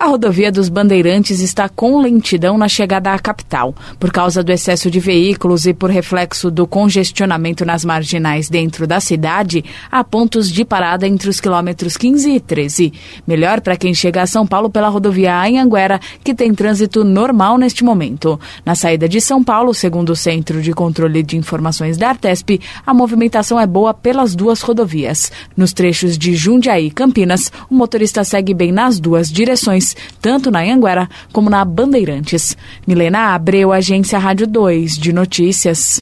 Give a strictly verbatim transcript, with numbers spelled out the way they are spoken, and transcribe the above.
A rodovia dos Bandeirantes está com lentidão na chegada à capital. Por causa do excesso de veículos e por reflexo do congestionamento nas marginais dentro da cidade, há pontos de parada entre os quilômetros quinze e treze. Melhor para quem chega a São Paulo pela rodovia Anhanguera, que tem trânsito normal neste momento. Na saída de São Paulo, segundo o Centro de Controle de Informações da Artesp, a movimentação é boa pelas duas rodovias. Nos trechos de Jundiaí e Campinas, o motorista segue bem nas duas direções, tanto na Anhanguera como na Bandeirantes. Milena Abreu, Agência Rádio dois de Notícias.